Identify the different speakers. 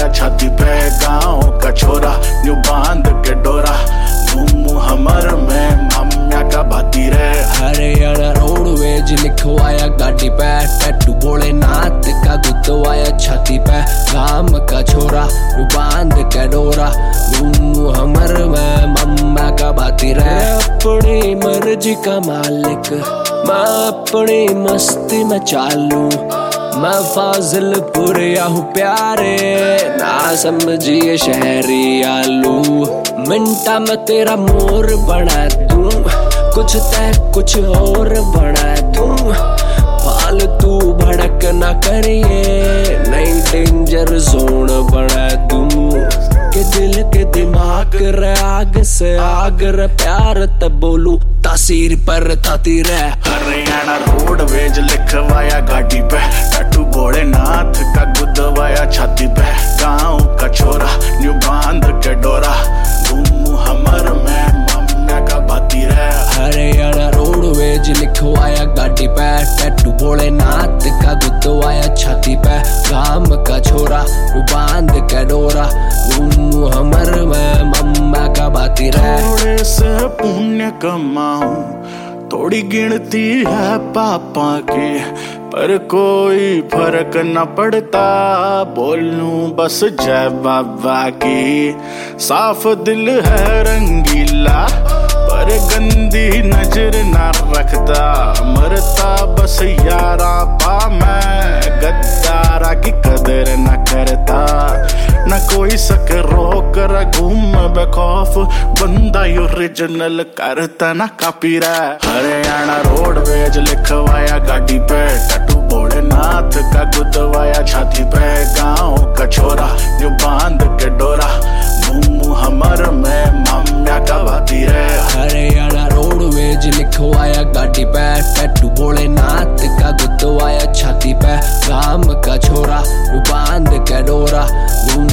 Speaker 1: गुदवाया छाती पे गाँव का छोरा न्यू बांध के डोरा घूमू हमर में माम्या का भाती रे।
Speaker 2: हरियाणा रोडवेज लिखवाया गाड़ी पे टैटू भोलेनाथ का गुदवाया छाती पे गाम का छोरा न्यू बांध के डोरा घूमू हमर में माम्या का भाती रे। अपनी मर्जी का मालिक मैं अपनी मस्ती में चालू मैं फाजिलपुर या हूँ प्यारे ना समझिए शहरी आलू मिंटा में तेरा मोर बना दूं कुछ तय कुछ और बना दूं फालतू भड़क ना करिए नई डेंजर जोन बना दूं के दिल के दिमाग रे आग से आग रे प्यार तब बोलू तासीर पर ताती रे।
Speaker 1: हरियाणा रोडवेज लिखवाया गाड़ी पे टैटू भोलेनाथ का गुदवाया छाती पे गाँव का छोरा न्यू बांध के डोरा घूमू हमर में माम्या का भाती रे।
Speaker 2: हरियाणा रोडवेज लिखवाया गाड़ी पे टैटू भोलेनाथ का गुदवाया छाती पे गाम का छोरा न्यू बांध के डोरा घूमू हमर में माम्या का भाती रे।
Speaker 1: थोड़े से पुण्य कमाऊं थोड़ी गिनती है पापा की पर कोई फर्क न पड़ता बोलूं बस जय बाबा की। साफ दिल है रंगीला पर गंदी नजर न रखता मरता बस यारा पा मैं गद्दारा की कदर न करता न कोई सक रोक र घूम बेखौफ बंदा ओरिजिनल करता ना कापी रे। हरियाणा रोडवेज लिखवाया गाड़ी पे टैटू भोलेनाथ का गुदवाया छाती पे गाँव का छोरा न्यू बांध के डोरा घूमू हमर में माम्या का भाती रे।
Speaker 2: हरियाणा रोडवेज लिखवाया गाड़ी पे टैटू भोलेनाथ का गुदवाया छाती पे गाम का छोरा न्यू बांध के डोरा